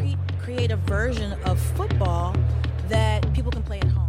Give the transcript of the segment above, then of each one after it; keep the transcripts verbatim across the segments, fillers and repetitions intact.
cre- create a version of football that people can play at home.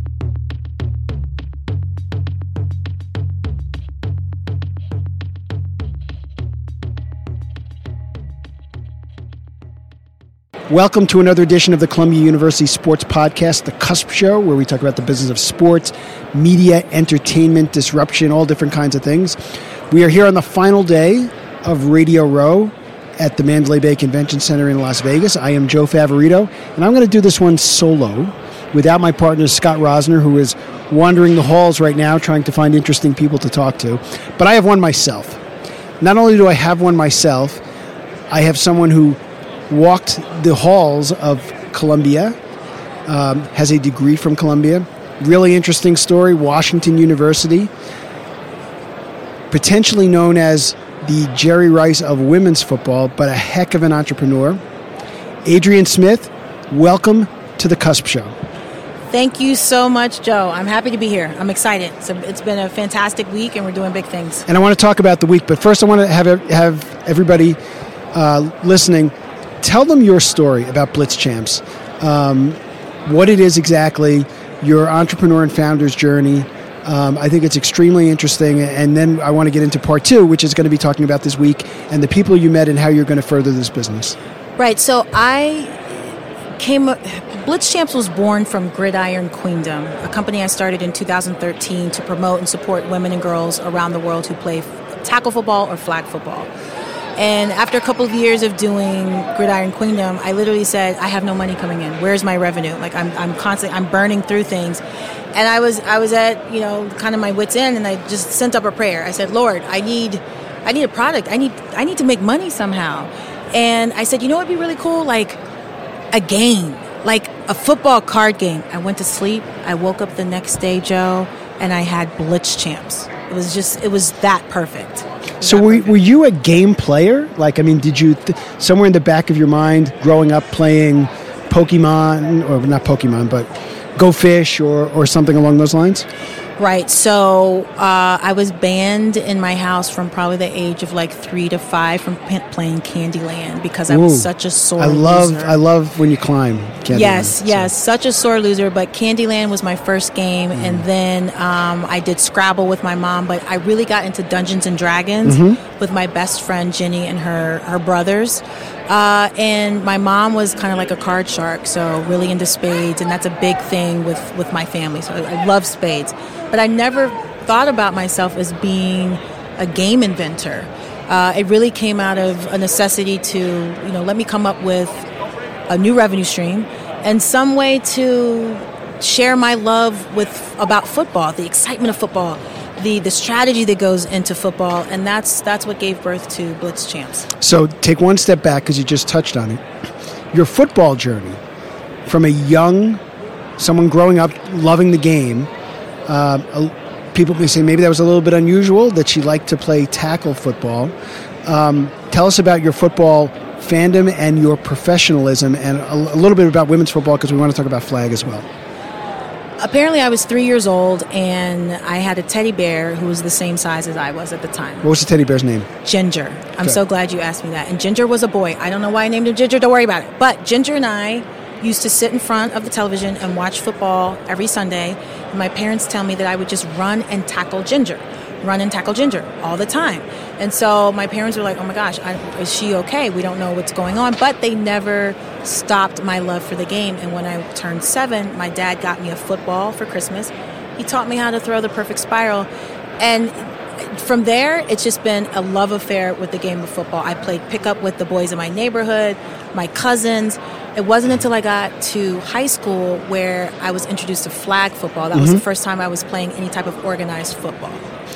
Welcome to another edition of the Columbia University Sports Podcast, The Cusp Show, where we talk about the business of sports, media, entertainment, disruption, all different kinds of things. We are here on the final day of Radio Row at the Mandalay Bay Convention Center in Las Vegas. I am Joe Favorito, and I'm going to do this one solo without my partner, Scott Rosner, who is wandering the halls right now trying to find interesting people to talk to. But I have one myself. Not only do I have one myself, I have someone who walked the halls of Columbia, um, has a degree from Columbia. Really interesting story, Washington University, potentially known as the Jerry Rice of women's football, but a heck of an entrepreneur. Adrienne Smith, welcome to the Cusp Show. Thank you so much, Joe. I'm happy to be here. I'm excited. So it's been a fantastic week, and we're doing big things. And I want to talk about the week, but first I want to have have everybody uh, listening tell them your story about Blitz Champs, um, what it is exactly, your entrepreneur and founder's journey. Um, I think it's extremely interesting, and then I want to get into part two, which is going to be talking about this week and the people you met and how you're going to further this business. Right, so I came, Blitz Champs was born from Gridiron Queendom, a company I started in two thousand thirteen to promote and support women and girls around the world who play tackle football or flag football. And after a couple of years of doing Gridiron Queendom, I literally said, I have no money coming in. Where's my revenue? Like I'm I'm constantly I'm burning through things. And I was I was at, you know, kind of my wit's end, and I just sent up a prayer. I said, Lord, I need I need a product. I need I need to make money somehow. And I said, you know what would be really cool? Like a game. Like a football card game. I went to sleep. I woke up the next day, Joe, and I had Blitz Champs. It was just, it was that perfect. So were, were you a game player? Like, I mean, did you, th- somewhere in the back of your mind, growing up playing Pokemon, or not Pokemon, but Go Fish or, or something along those lines? Right. So uh, I was banned in my house from probably the age of like three to five from p- playing Candyland because I Ooh, was such a sore I love, loser. I love when you climb Candyland. Yes, so. yes. Such a sore loser. But Candyland was my first game. Mm. And then um, I did Scrabble with my mom. But I really got into Dungeons and Dragons mm-hmm. with my best friend, Ginny, and her, her brothers. Uh, and my mom was kind of like a card shark, so really into spades, and that's a big thing with, with my family. So I, I love spades. But I never thought about myself as being a game inventor. Uh, it really came out of a necessity to, you know, let me come up with a new revenue stream and some way to share my love with about football, the excitement of football, the the strategy that goes into football, and that's that's what gave birth to Blitz Champs. So take one step back, because you just touched on it. Your football journey, from a young, someone growing up loving the game, uh, people may say maybe that was a little bit unusual, that she liked to play tackle football. Um, tell us about your football fandom and your professionalism, and a, a little bit about women's football, because we want to talk about flag as well. Apparently, I was three years old, and I had a teddy bear who was the same size as I was at the time. What was the teddy bear's name? Ginger. I'm okay. so glad you asked me that. And Ginger was a boy. I don't know why I named him Ginger. Don't worry about it. But Ginger and I used to sit in front of the television and watch football every Sunday. And my parents tell me that I would just run and tackle Ginger. Run and tackle Ginger all the time. And so my parents were like, oh my gosh, I, is she okay? We don't know what's going on. But they never stopped my love for the game. And when I turned seven, my dad got me a football for Christmas. He taught me how to throw the perfect spiral. And from there, it's just been a love affair with the game of football. I played pickup with the boys in my neighborhood, my cousins. It wasn't until I got to high school where I was introduced to flag football. That mm-hmm. was the first time I was playing any type of organized football.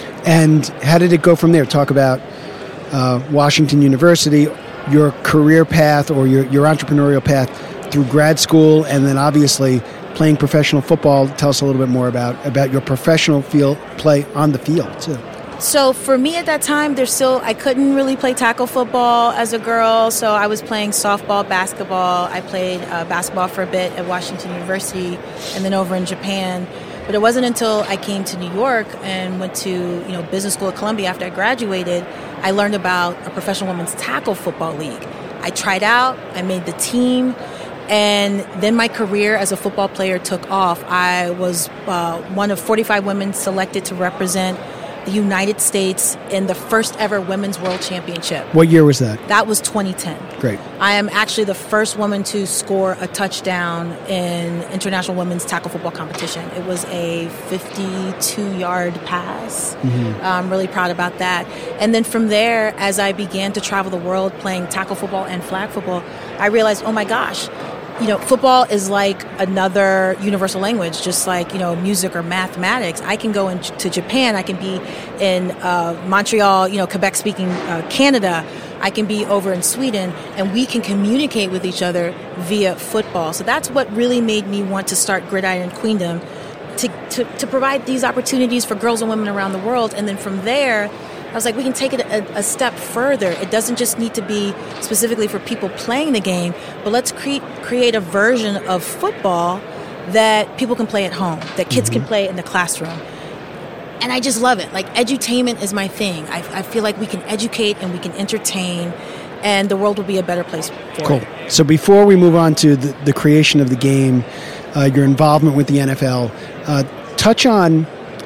And how did it go from there? Talk about uh, Washington University, your career path or your, your entrepreneurial path through grad school, and then obviously playing professional football. Tell us a little bit more about, about your professional field play on the field, too. So for me at that time, there's still I couldn't really play tackle football as a girl, so I was playing softball, basketball. I played uh, basketball for a bit at Washington University and then over in Japan. But it wasn't until I came to New York and went to you know business school at Columbia after I graduated, I learned about a professional women's tackle football league. I tried out, I made the team, and then my career as a football player took off. I was uh, one of forty-five women selected to represent the United States in the first ever Women's World Championship. What year was that? That was twenty ten. Great. I am actually the first woman to score a touchdown in international women's tackle football competition. It was a fifty-two-yard pass. Mm-hmm. I'm really proud about that. And then from there, as I began to travel the world playing tackle football and flag football, I realized, oh my gosh, you know, football is like another universal language, just like, you know, music or mathematics. I can go into Japan. I can be in uh, Montreal, you know, Quebec-speaking uh, Canada. I can be over in Sweden, and we can communicate with each other via football. So that's what really made me want to start Gridiron Queendom, to, to, to provide these opportunities for girls and women around the world. And then from there, I was like, we can take it a, a step further. It doesn't just need to be specifically for people playing the game, but let's create create a version of football that people can play at home, that kids mm-hmm. can play in the classroom. And I just love it. Like, edutainment is my thing. I, I feel like we can educate and we can entertain, and the world will be a better place for cool. it. So before we move on to the, the creation of the game, uh, your involvement with the N F L, uh, touch on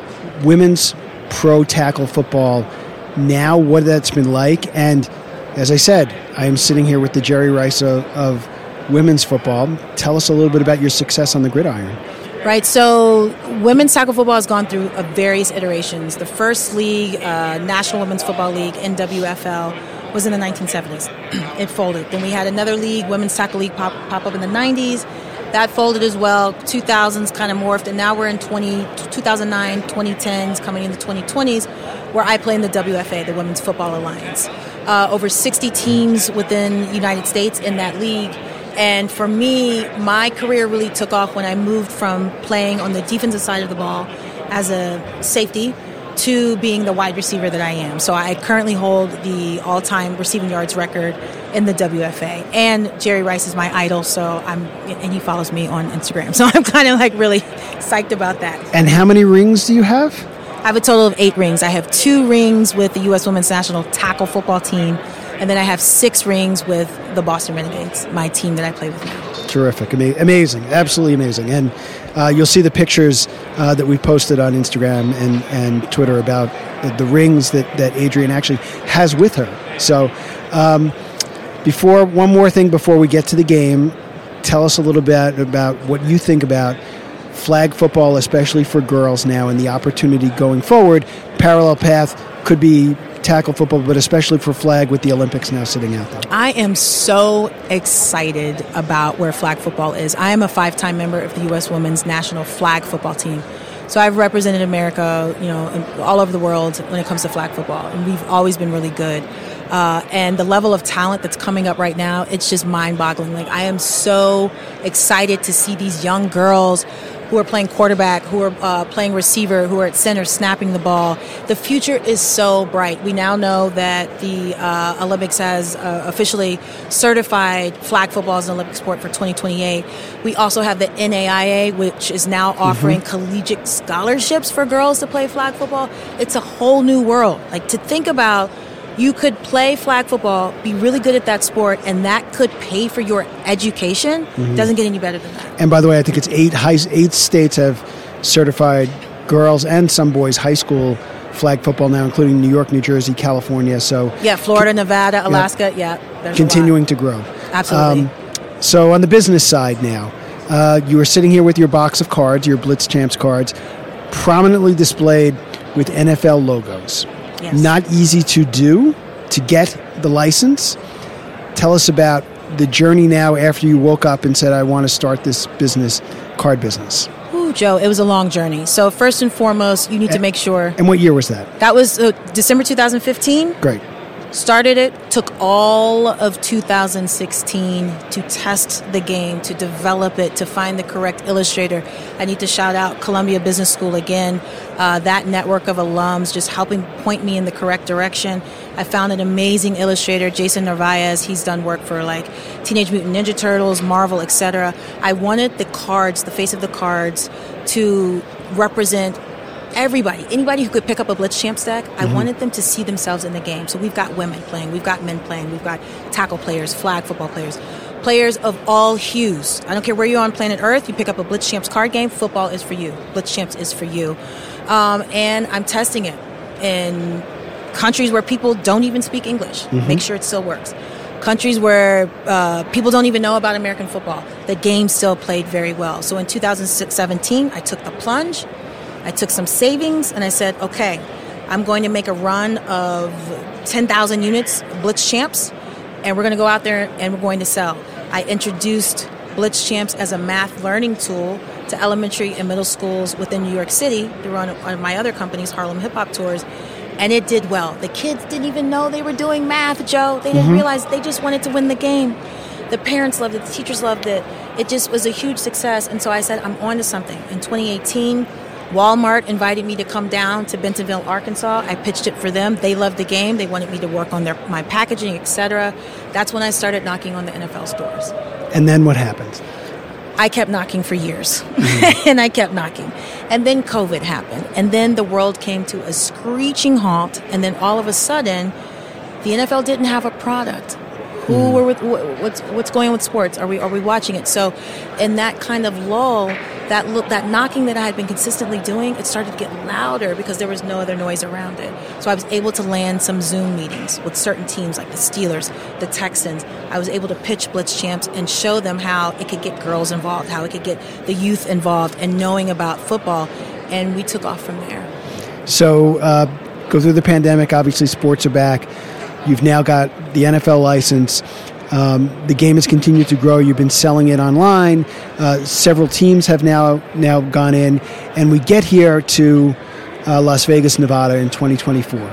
women's pro tackle football now, what that's been like. And as I said, I am sitting here with the Jerry Rice of, of women's football. Tell us a little bit about your success on the gridiron. Right, so women's tackle football has gone through uh, various iterations. The first league, uh, National Women's Football League, N W F L, was in the nineteen seventies. It folded. Then we had another league, Women's Tackle League, pop, pop up in the nineties. That folded as well. two thousands kind of morphed, and now we're in twenty, two thousand nine, twenty tens, coming into twenty twenties, where I play in the W F A, the Women's Football Alliance. Uh, over sixty teams within the United States in that league. And for me, my career really took off when I moved from playing on the defensive side of the ball as a safety to being the wide receiver that I am. So I currently hold the all-time receiving yards record in the W F A. And Jerry Rice is my idol, so I'm, and he follows me on Instagram. So I'm kind of like really psyched about that. And how many rings do you have? I have a total of eight rings. I have two rings with the U S Women's National Tackle Football Team, and then I have six rings with the Boston Renegades, my team that I play with now. Terrific. Ama- amazing. Absolutely amazing. And uh, you'll see the pictures uh, that we've posted on Instagram and, and Twitter about the, the rings that, that Adrienne actually has with her. So um, before one more thing before we get to the game, tell us a little bit about what you think about flag football, especially for girls now, and the opportunity going forward. Parallel path could be tackle football, but especially for flag with the Olympics now sitting out there. I am so excited about where flag football is. I am a five-time member of the U S Women's National Flag Football Team. So I've represented America, you know, all over the world when it comes to flag football, and we've always been really good. Uh, and the level of talent that's coming up right now, it's just mind-boggling. Like, I am so excited to see these young girls who are playing quarterback, who are uh, playing receiver, who are at center snapping the ball. The future is so bright. We now know that the uh, Olympics has uh, officially certified flag football as an Olympic sport for twenty twenty-eight. We also have the N A I A, which is now offering mm-hmm. collegiate scholarships for girls to play flag football. It's a whole new world. Like, to think about, you could play flag football, be really good at that sport, and that could pay for your education. Mm-hmm. Doesn't get any better than that. And by the way, I think it's eight high, eight states have certified girls and some boys high school flag football now, including New York, New Jersey, California. So yeah, Florida, Nevada, Alaska. Yeah, yeah continuing to grow. Absolutely. Um, so on the business side now, uh, you are sitting here with your box of cards, your Blitz Champs cards, prominently displayed with N F L logos. Yes. Not easy to do, to get the license. Tell us about the journey now after you woke up and said, I want to start this business, card business. Ooh, Joe, it was a long journey. So first and foremost, you need and, to make sure. And what year was that? That was uh, December two thousand fifteen. Great. Started it, took all of two thousand sixteen to test the game, to develop it, to find the correct illustrator. I need to shout out Columbia Business School again, uh, that network of alums just helping point me in the correct direction. I found an amazing illustrator, Jason Narvaez. He's done work for like Teenage Mutant Ninja Turtles, Marvel, et cetera. I wanted the cards, the face of the cards, to represent everybody, anybody who could pick up a Blitz Champs deck, I mm-hmm. wanted them to see themselves in the game. So we've got women playing, we've got men playing, we've got tackle players, flag football players, players of all hues. I don't care where you're on planet Earth, you pick up a Blitz Champs card game, football is for you. Blitz Champs is for you. Um, and I'm testing it in countries where people don't even speak English. Mm-hmm. Make sure it still works. Countries where uh, people don't even know about American football. The game still played very well. So in two thousand seventeen, I took the plunge. I took some savings, and I said, okay, I'm going to make a run of ten thousand units Blitz Champs, and we're going to go out there and we're going to sell. I introduced Blitz Champs as a math learning tool to elementary and middle schools within New York City through one of my other companies, Harlem Hip Hop Tours. And it did well. The kids didn't even know they were doing math, Joe. They didn't mm-hmm. realize they just wanted to win the game. The parents loved it. The teachers loved it. It just was a huge success. And so I said, I'm on to something. In twenty eighteen, Walmart invited me to come down to Bentonville, Arkansas. I pitched it for them. They loved the game. They wanted me to work on their my packaging, et cetera. That's when I started knocking on the N F L stores. And then what happened? I kept knocking for years, mm-hmm. and I kept knocking. And then COVID happened, and then the world came to a screeching halt, and then all of a sudden, the N F L didn't have a product. Who mm. were with, what's what's going on with sports? Are we are we watching it? So, in that kind of lull, that look, that knocking that I had been consistently doing, it started to get louder because there was no other noise around it. So I was able to land some Zoom meetings with certain teams like the Steelers, the Texans. I was able to pitch Blitz Champs and show them how it could get girls involved, how it could get the youth involved and knowing about football, and we took off from there. So, uh, go through the pandemic. Obviously, sports are back. You've now got the N F L license. Um, the game has continued to grow. You've been selling it online. Uh, several teams have now now gone in, and we get here to uh, Las Vegas, Nevada in twenty twenty-four.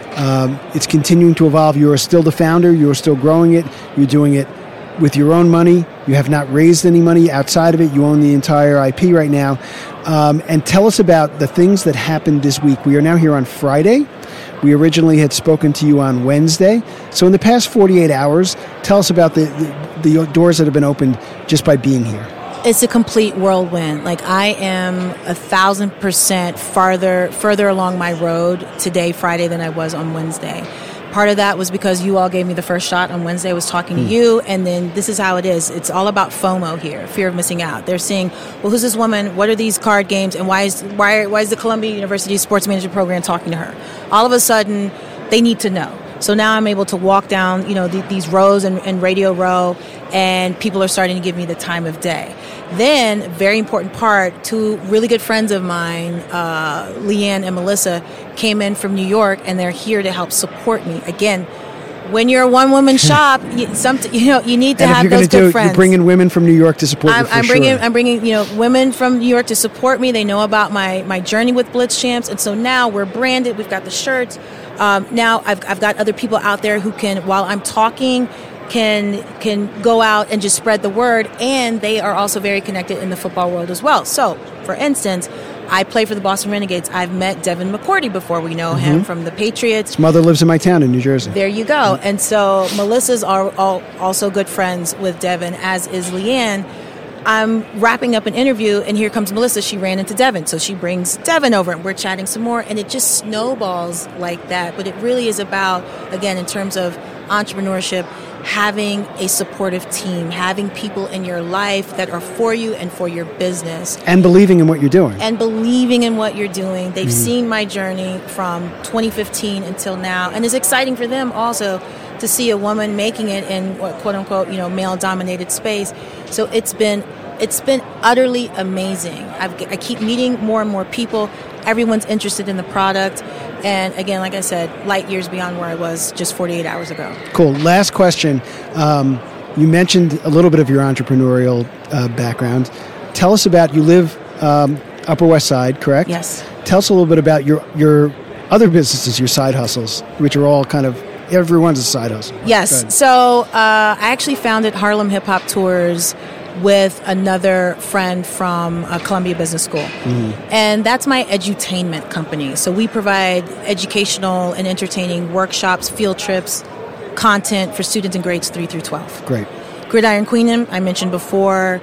Um, it's continuing to evolve. You are still the founder. You are still growing it. You're doing it with your own money. You have not raised any money outside of it. You own the entire I P right now. Um, and tell us about the things that happened this week. We are now here on Friday. We originally had spoken to you on Wednesday. So in the past forty-eight hours, tell us about the, the, the doors that have been opened just by being here. It's a complete whirlwind. Like, I am a thousand percent farther further along my road today, Friday, than I was on Wednesday. Part of that was because you all gave me the first shot on Wednesday. I was talking to you, and then this is how it is. It's all about FOMO here, fear of missing out. They're saying, well, who's this woman? What are these card games? And why is why, why is the Columbia University Sports Management Program talking to her? All of a sudden, they need to know. So now I'm able to walk down, you know, the, these rows and, and Radio Row, and people are starting to give me the time of day. Then, very important part, two really good friends of mine, uh, Leanne and Melissa, came in from New York, and they're here to help support me. Again, when you're a one-woman shop, you, some, you know, you need to and have if you're those good do, friends. You're bringing women from New York to support I'm, you for I'm bringing, sure. I'm bringing, you know, women from New York to support me. They know about my, my journey with Blitz Champs, and so now we're branded. We've got the shirts. Um, now I've I've got other people out there who can, while I'm talking, can can go out and just spread the word, and they are also very connected in the football world as well. So, for instance, I play for the Boston Renegades. I've met Devin McCourty before. We know mm-hmm. him from the Patriots. His mother lives in my town in New Jersey. There you go. Mm-hmm. And so Melissa's are all, also good friends with Devin, as is Leanne. I'm wrapping up an interview, and here comes Melissa. She ran into Devin, so she brings Devin over, and we're chatting some more, and it just snowballs like that. But it really is about, again, in terms of entrepreneurship, having a supportive team, having people in your life that are for you and for your business. And believing in what you're doing. And believing in what you're doing. They've mm-hmm. seen my journey from twenty fifteen until now, and it's exciting for them also to see a woman making it in what, quote unquote, you know, male-dominated space. So it's been it's been utterly amazing. I've, I keep meeting more and more people. Everyone's interested in the product, and again, like I said, light years beyond where I was just forty-eight hours ago. Cool. Last question. Um, you mentioned a little bit of your entrepreneurial uh, background. Tell us about, you live um, Upper West Side, correct? Yes. Tell us a little bit about your your other businesses, your side hustles, which are all kind of, everyone's a side hustle. Yes. So uh, I actually founded Harlem Hip Hop Tours with another friend from uh, Columbia Business School. Mm-hmm. And that's my edutainment company. So we provide educational and entertaining workshops, field trips, content for students in grades three through twelve. Great. Gridiron Queendom, I mentioned before,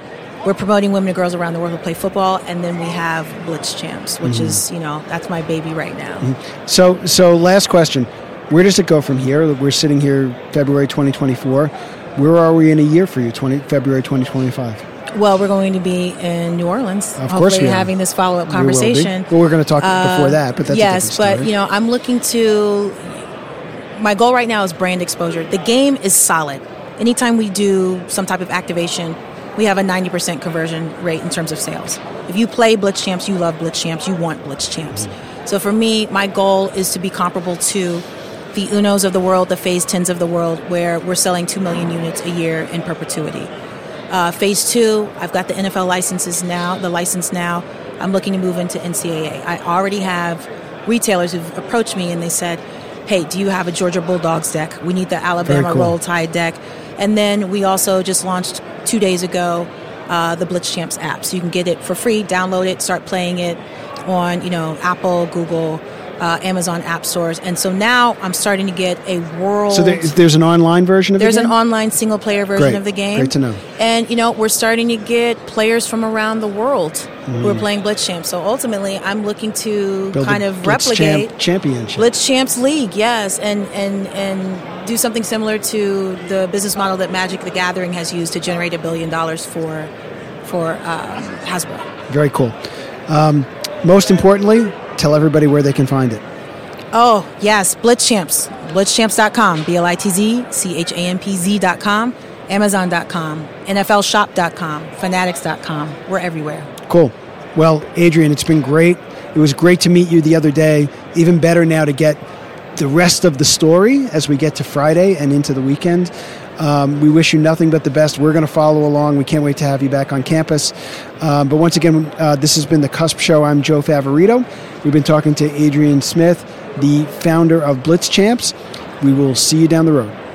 we're promoting women and girls around the world who play football, and then we have Blitz Champs, which mm-hmm. is, you know, that's my baby right now. Mm-hmm. So, so last question. Where does it go from here? We're sitting here February twenty twenty-four. Where are we in a year for you, twenty, February twenty twenty-five? Well, we're going to be in New Orleans. Of course hopefully we are. having this follow-up conversation. We well, we're going to talk uh, before that, but that's yes, a different story. but, you know, I'm looking to... My goal right now is brand exposure. The game is solid. Anytime we do some type of activation, we have a ninety percent conversion rate in terms of sales. If you play Blitz Champs, you love Blitz Champs, you want Blitz Champs. Mm-hmm. So for me, my goal is to be comparable to the Unos of the world, the Phase tens of the world, where we're selling two million units a year in perpetuity. Uh, phase two, I've got the N F L licenses now, the license now. I'm looking to move into N C double A. I already have retailers who've approached me and they said, hey, do you have a Georgia Bulldogs deck? We need the Alabama cool. Roll Tide deck. And then we also just launched two days ago uh, the Blitz Champs app. So you can get it for free, download it, start playing it on, you know, Apple, Google, Uh, Amazon app stores. And so now I'm starting to get a world... So there, there's an online version of the game? There's an online single-player version Great. of the game. Great to know. And, you know, we're starting to get players from around the world mm. who are playing Blitz Champs. So ultimately, I'm looking to Build kind of Blitz replicate... Champ championship. Blitz Champs League, yes. And, and, and do something similar to the business model that Magic the Gathering has used to generate a billion dollars for, for uh, Hasbro. Very cool. Um, most importantly... Tell everybody where they can find it. Oh, yes, Blitz Champs. Blitz Champs dot com, B L I T Z C H A M P Z dot com, Amazon dot com, N F L shop dot com, Fanatics dot com. We're everywhere. Cool. Well, Adrienne, it's been great. It was great to meet you the other day. Even better now to get the rest of the story as we get to Friday and into the weekend. Um, we wish you nothing but the best. We're going to follow along. We can't wait to have you back on campus. Um, but once again, uh, this has been The Cusp Show. I'm Joe Favorito. We've been talking to Adrienne Smith, the founder of Blitz Champs. We will see you down the road.